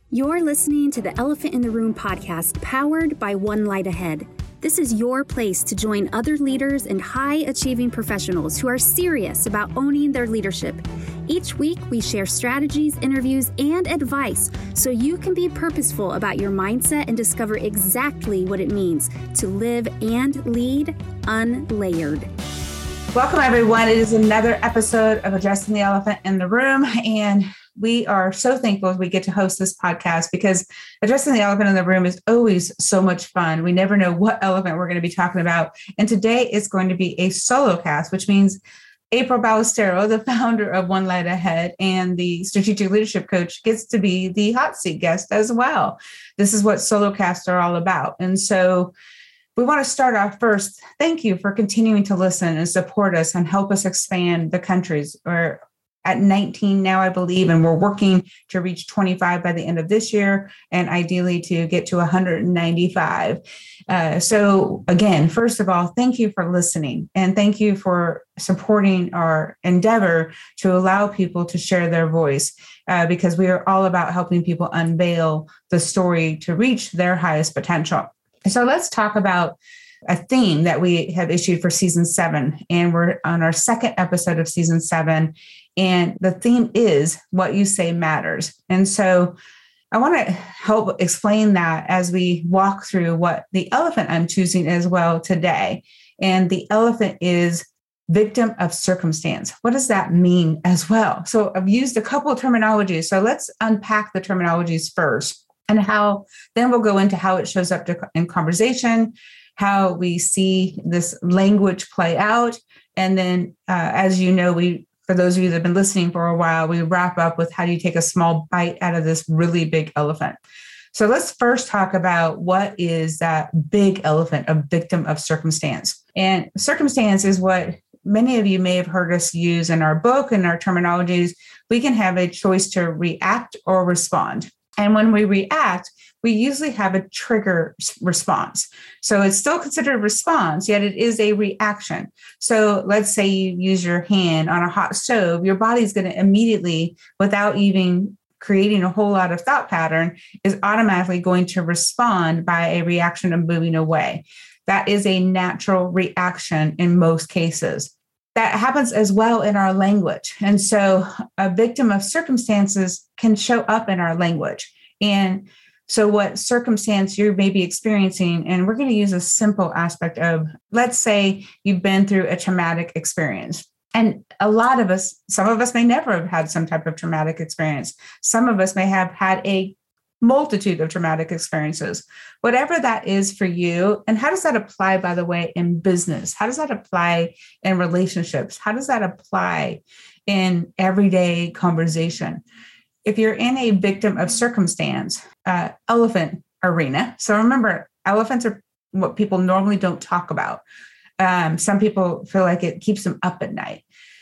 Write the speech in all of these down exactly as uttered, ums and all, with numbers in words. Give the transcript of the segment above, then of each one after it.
You're listening to the Elephant in the Room podcast, powered by One Light Ahead. This is your place to join other leaders and high-achieving professionals who are serious about owning their leadership. Each week, we share strategies, interviews, and advice so you can be purposeful about your mindset and discover exactly what it means to live and lead unlayered. Welcome, everyone. It is another episode of Addressing the Elephant in the Room, and we are so thankful we get to host this podcast because addressing the elephant in the room is always so much fun. We never know what elephant we're going to be talking about. And today is going to be a solo cast, which means April Ballestero, the founder of One Light Ahead and the strategic leadership coach, gets to be the hot seat guest as well. This is what solo casts are all about. And so we want to start off first. Thank you for continuing to listen and support us and help us expand the countries. Or at nineteen now, I believe, and we're working to reach twenty-five by the end of this year, and ideally to get to one hundred ninety-five. Uh, so again, first of all, thank you for listening, and thank you for supporting our endeavor to allow people to share their voice, uh, because we are all about helping people unveil the story to reach their highest potential. So let's talk about a theme that we have issued for season seven, and we're on our second episode of season seven. And the theme is what you say matters. And so I want to help explain that as we walk through what the elephant I'm choosing as well today. And the elephant is victim of circumstance. What does that mean as well? So I've used a couple of terminologies. So let's unpack the terminologies first and how, then we'll go into how it shows up to, in conversation, how we see this language play out. And then, uh, as you know, we For those of you that have been listening for a while, we wrap up with how do you take a small bite out of this really big elephant. So let's first talk about what is that big elephant, a victim of circumstance. And circumstance is what many of you may have heard us use in our book and our terminologies. We can have a choice to react or respond. And when we react, we usually have a trigger response. So it's still considered a response, yet it is a reaction. So let's say you use your hand on a hot stove, your body's going to immediately, without even creating a whole lot of thought pattern, is automatically going to respond by a reaction of moving away. That is a natural reaction in most cases. That happens as well in our language. And so a victim of circumstances can show up in our language. And so what circumstance you may be experiencing, and we're going to use a simple aspect of, let's say you've been through a traumatic experience. And a lot of us, some of us may never have had some type of traumatic experience. Some of us may have had a multitude of traumatic experiences, whatever that is for you. And how does that apply, by the way, in business? How does that apply in relationships? How does that apply in everyday conversation? If you're in a victim of circumstance, uh, elephant arena. So remember, elephants are what people normally don't talk about. Um, some people feel like it keeps them up at night.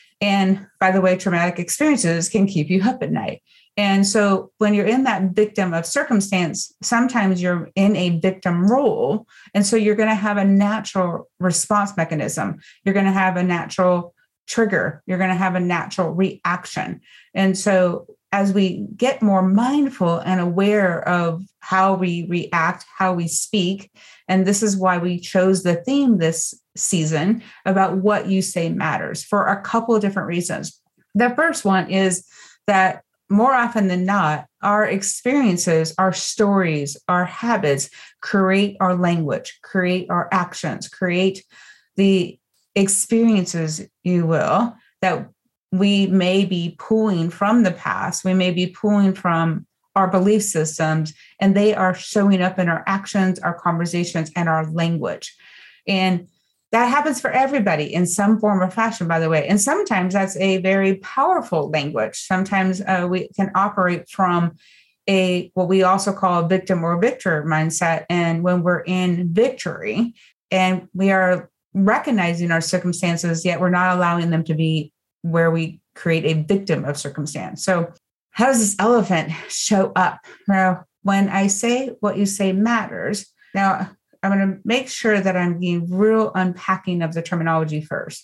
And by the way, traumatic experiences can keep you up at night. And so when you're in that victim of circumstance, sometimes you're in a victim role. And so you're going to have a natural response mechanism. You're going to have a natural trigger. You're going to have a natural reaction. And so as we get more mindful and aware of how we react, how we speak, and this is why we chose the theme this season about what you say matters for a couple of different reasons. The first one is that more often than not, our experiences, our stories, our habits create our language, create our actions, create the experiences, you will, that we may be pulling from the past. We may be pulling from our belief systems, and they are showing up in our actions, our conversations, and our language. And that happens for everybody in some form or fashion, by the way. And sometimes that's a very powerful language. Sometimes uh, we can operate from a, what we also call a victim or victor mindset. And when we're in victory and we are recognizing our circumstances, yet we're not allowing them to be where we create a victim of circumstance. So how does this elephant show up? Now, when I say what you say matters, now I'm going to make sure that I'm being real unpacking of the terminology first.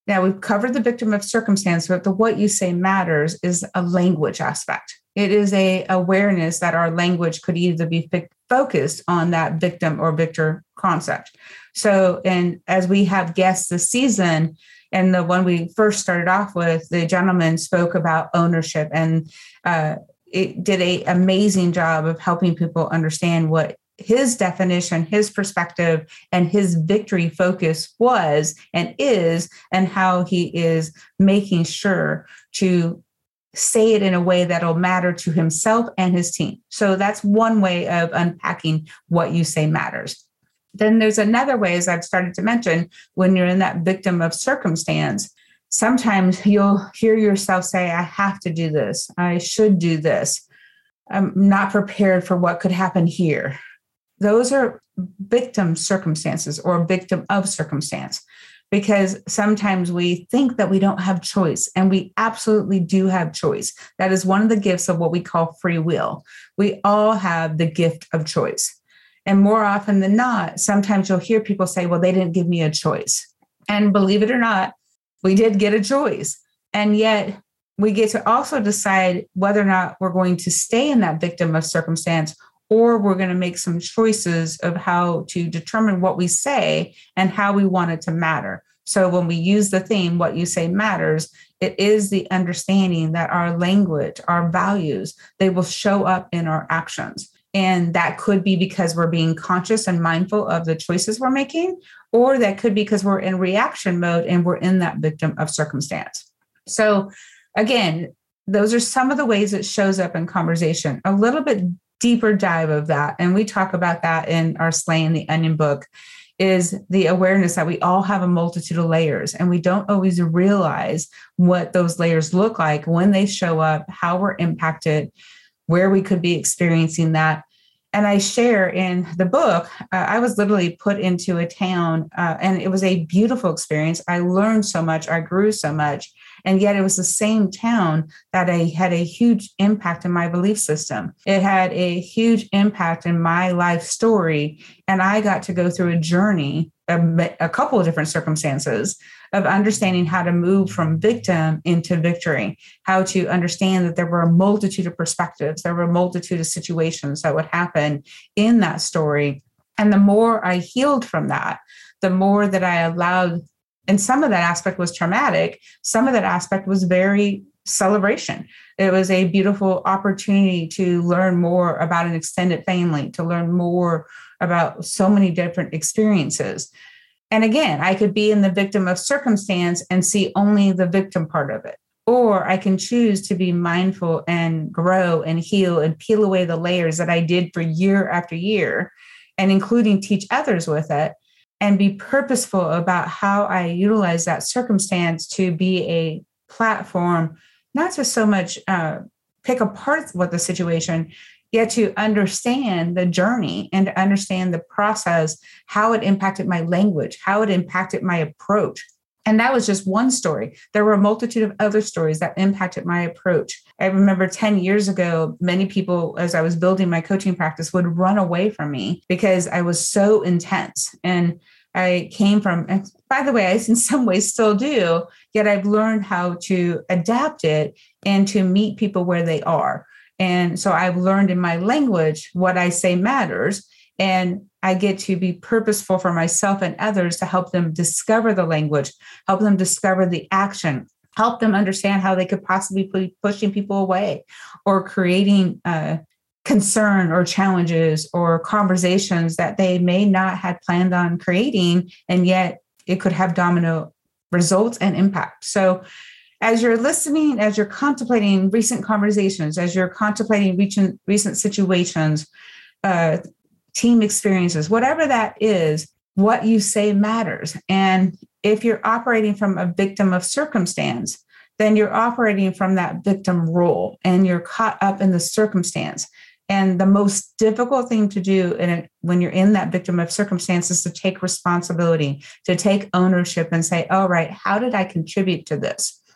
Now, we've covered the victim of circumstance, but the what you say matters is a language aspect. It is a awareness that our language could either be fi- focused on that victim or victor concept. So, and as we have guests this season, and the one we first started off with, the gentleman spoke about ownership, and uh, it did an amazing job of helping people understand what his definition, his perspective, and his victory focus was and is, and how he is making sure to say it in a way that'll matter to himself and his team. So that's one way of unpacking what you say matters. Then there's another way, as I've started to mention, when you're in that victim of circumstance, sometimes you'll hear yourself say, I have to do this. I should do this. I'm not prepared for what could happen here. Those are victim circumstances or victim of circumstance, because sometimes we think that we don't have choice, and we absolutely do have choice. That is one of the gifts of what we call free will. We all have the gift of choice. And more often than not, sometimes you'll hear people say, well, they didn't give me a choice. And believe it or not, we did get a choice. And yet we get to also decide whether or not we're going to stay in that victim of circumstance, or we're going to make some choices of how to determine what we say and how we want it to matter. So when we use the theme, what you say matters, it is the understanding that our language, our values, they will show up in our actions. And that could be because we're being conscious and mindful of the choices we're making, or that could be because we're in reaction mode and we're in that victim of circumstance. So again, those are some of the ways it shows up in conversation. A little bit deeper dive of that, and we talk about that in our Slaying the Onion book, is the awareness that we all have a multitude of layers, and we don't always realize what those layers look like when they show up, how we're impacted, where we could be experiencing that. And I share in the book, uh, I was literally put into a town, uh, and it was a beautiful experience. I learned so much, I grew so much, and yet it was the same town that I had a huge impact in my belief system. It had a huge impact in my life story, and I got to go through a journey, a, a couple of different circumstances of understanding how to move from victim into victory, how to understand that there were a multitude of perspectives, there were a multitude of situations that would happen in that story. And the more I healed from that, the more that I allowed, and some of that aspect was traumatic, some of that aspect was very celebration. It was a beautiful opportunity to learn more about an extended family, to learn more about so many different experiences. And again, I could be in the victim of circumstance and see only the victim part of it. Or I can choose to be mindful and grow and heal and peel away the layers that I did for year after year, and including teach others with it, and be purposeful about how I utilize that circumstance to be a platform, not to so much uh, pick apart what the situation, yet to understand the journey and to understand the process, how it impacted my language, how it impacted my approach. And that was just one story. There were a multitude of other stories that impacted my approach. I remember ten years ago, many people, as I was building my coaching practice, would run away from me because I was so intense. And I came from, and by the way, I in some ways still do, yet I've learned how to adapt it and to meet people where they are. And so I've learned in my language what I say matters, and I get to be purposeful for myself and others to help them discover the language, help them discover the action, help them understand how they could possibly be pushing people away or creating uh, concern or challenges or conversations that they may not have planned on creating, and yet it could have domino results and impact. So as you're listening, as you're contemplating recent conversations, as you're contemplating recent, recent situations, uh, team experiences, whatever that is, what you say matters. And if you're operating from a victim of circumstance, then you're operating from that victim role and you're caught up in the circumstance. And the most difficult thing to do in it, when you're in that victim of circumstance, is to take responsibility, to take ownership and say, all right, how did I contribute to this?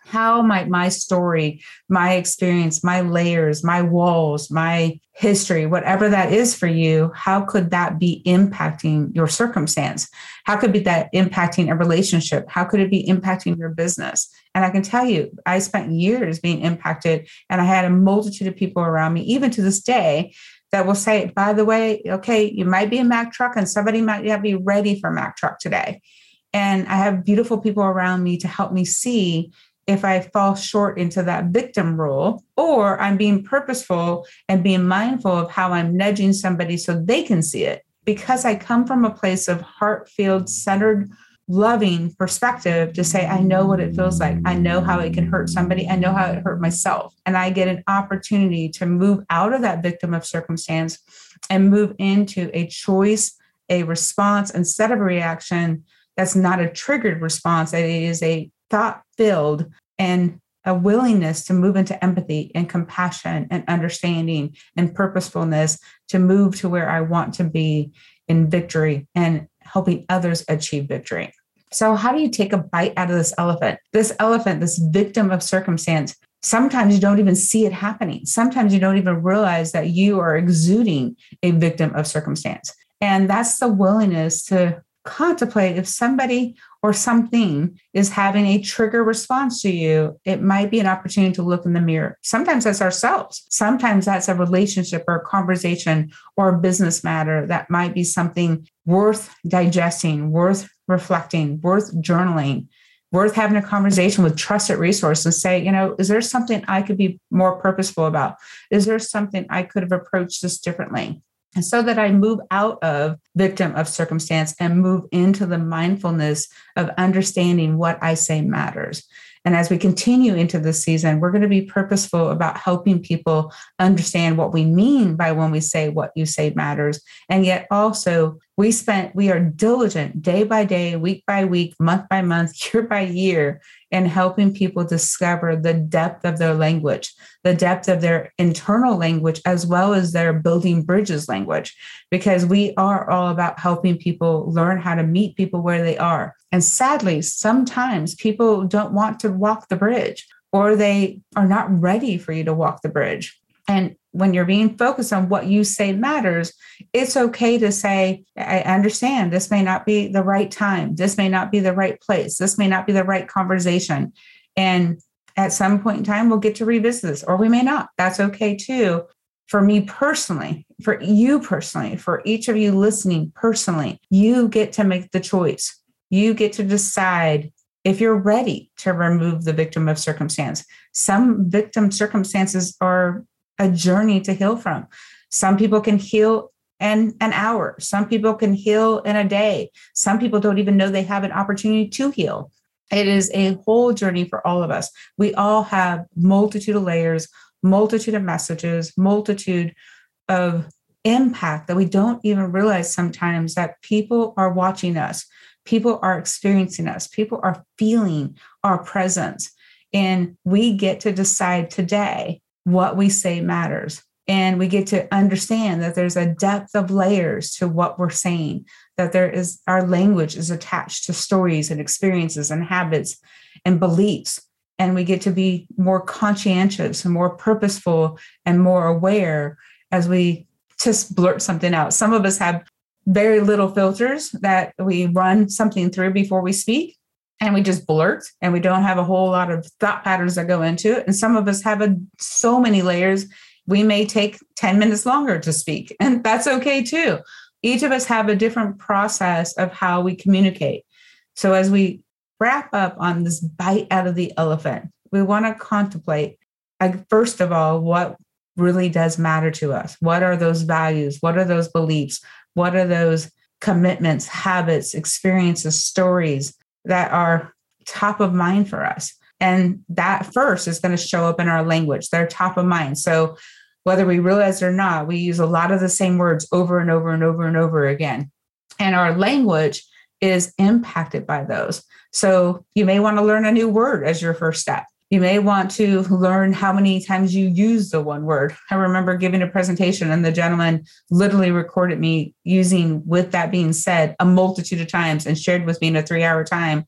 How might my story, my experience, my layers, my walls, my history, whatever that is for you, how could that be impacting your circumstance? How could be that impacting a relationship? How could it be impacting your business? And I can tell you, I spent years being impacted, and I had a multitude of people around me, even to this day, that will say, by the way, okay, you might be a Mack truck and somebody might not be ready for Mack truck today. And I have beautiful people around me to help me see if I fall short into that victim role, or I'm being purposeful and being mindful of how I'm nudging somebody so they can see it. Because I come from a place of heart-filled, centered, loving perspective to say, I know what it feels like. I know how it can hurt somebody. I know how it hurt myself. And I get an opportunity to move out of that victim of circumstance and move into a choice, a response, instead of a reaction that's not a triggered response, that it is a thought-filled and a willingness to move into empathy and compassion and understanding and purposefulness to move to where I want to be in victory and helping others achieve victory. So how do you take a bite out of this elephant? This elephant, this victim of circumstance, sometimes you don't even see it happening. Sometimes you don't even realize that you are exuding a victim of circumstance. And that's the willingness to contemplate if somebody or something is having a trigger response to you. It might be an opportunity to look in the mirror. Sometimes that's ourselves. Sometimes that's a relationship or a conversation or a business matter that might be something worth digesting, worth reflecting, worth journaling, worth having a conversation with trusted resource and say, you know, is there something I could be more purposeful about? Is there something I could have approached this differently? And so that I move out of victim of circumstance and move into the mindfulness of understanding what I say matters. And as we continue into this season, we're going to be purposeful about helping people understand what we mean by when we say what you say matters. And yet also we spent, we are diligent day by day, week by week, month by month, year by year in helping people discover the depth of their language, the depth of their internal language, as well as their building bridges language, because we are all about helping people learn how to meet people where they are. And sadly, sometimes people don't want to walk the bridge, or they are not ready for you to walk the bridge. And when you're being focused on what you say matters, it's okay to say, I understand this may not be the right time. This may not be the right place. This may not be the right conversation. And at some point in time, we'll get to revisit this, or we may not. That's okay too. For me personally, for you personally, for each of you listening personally, you get to make the choice. You get to decide if you're ready to remove the victim of circumstance. Some victim circumstances are a journey to heal from. Some people can heal in an hour. Some people can heal in a day. Some people don't even know they have an opportunity to heal. It is a whole journey for all of us. We all have multitude of layers, multitude of messages, multitude of impact that we don't even realize sometimes that people are watching us. People are experiencing us. People are feeling our presence. And we get to decide today what we say matters. And we get to understand that there's a depth of layers to what we're saying, that there is, our language is attached to stories and experiences and habits and beliefs. And we get to be more conscientious and more purposeful and more aware as we just blurt something out. Some of us have very little filters that we run something through before we speak, and we just blurt, and we don't have a whole lot of thought patterns that go into it. And some of us have a, so many layers, we may take ten minutes longer to speak, and that's okay too. Each of us have a different process of how we communicate. So as we wrap up on this bite out of the elephant, we want to contemplate, like, first of all, what really does matter to us. What are those values? What are those beliefs? What are those commitments, habits, experiences, stories that are top of mind for us? And that first is going to show up in our language. They're top of mind. So whether we realize it or not, we use a lot of the same words over and over and over and over again. And our language is impacted by those. So you may want to learn a new word as your first step. You may want to learn how many times you use the one word. I remember giving a presentation and the gentleman literally recorded me using, with that being said, a multitude of times and shared with me in a three hour time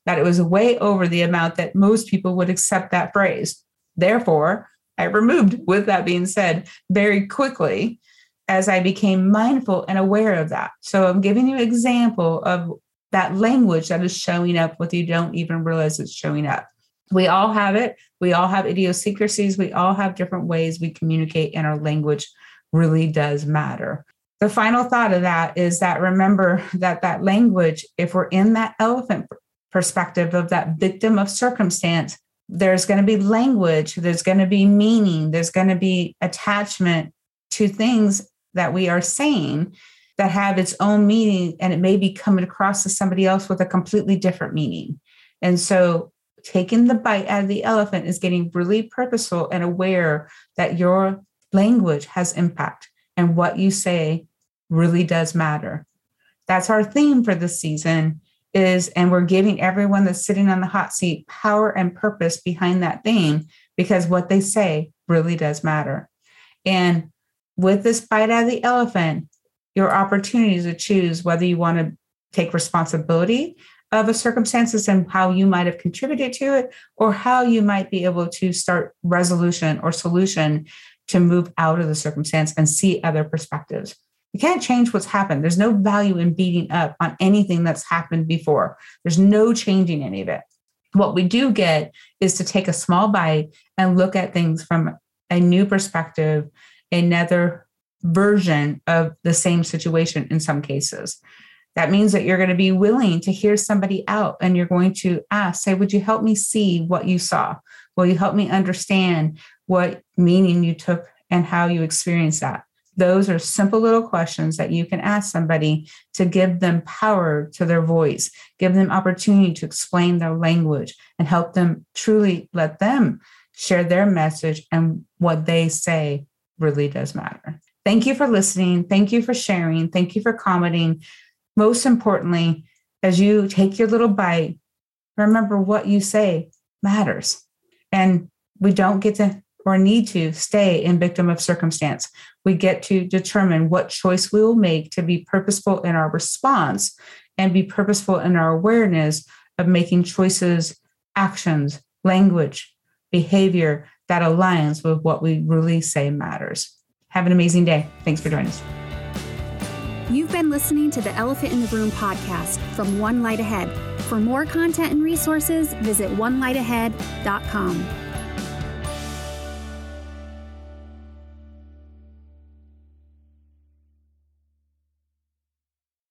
that it was way over the amount that most people would accept that phrase. Therefore, I removed, with that being said, very quickly as I became mindful and aware of that. So I'm giving you an example of that language that is showing up with you don't even realize it's showing up. We all have it. We all have idiosyncrasies. We all have different ways we communicate, and our language really does matter. The final thought of that is that remember that that language, if we're in that elephant perspective of that victim of circumstance, there's going to be language, there's going to be meaning, there's going to be attachment to things that we are saying that have its own meaning, and it may be coming across to somebody else with a completely different meaning. And so taking the bite out of the elephant is getting really purposeful and aware that your language has impact and what you say really does matter. That's our theme for this season is, and we're giving everyone that's sitting on the hot seat power and purpose behind that theme, because what they say really does matter. And with this bite out of the elephant, your opportunity to choose whether you want to take responsibility of a circumstances and how you might have contributed to it, or how you might be able to start resolution or solution to move out of the circumstance and see other perspectives. You can't change what's happened. There's no value in beating up on anything that's happened before. There's no changing any of it. What we do get is to take a small bite and look at things from a new perspective, another version of the same situation in some cases. That means that you're going to be willing to hear somebody out, and you're going to ask, say, would you help me see what you saw? Will you help me understand what meaning you took and how you experienced that? Those are simple little questions that you can ask somebody to give them power to their voice, give them opportunity to explain their language, and help them truly let them share their message, and what they say really does matter. Thank you for listening. Thank you for sharing. Thank you for commenting. Most importantly, as you take your little bite, remember what you say matters. And we don't get to or need to stay in victim of circumstance. We get to determine what choice we will make to be purposeful in our response and be purposeful in our awareness of making choices, actions, language, behavior that aligns with what we really say matters. Have an amazing day. Thanks for joining us. You've been listening to the Elephant in the Room podcast from One Light Ahead. For more content and resources, visit one light ahead dot com.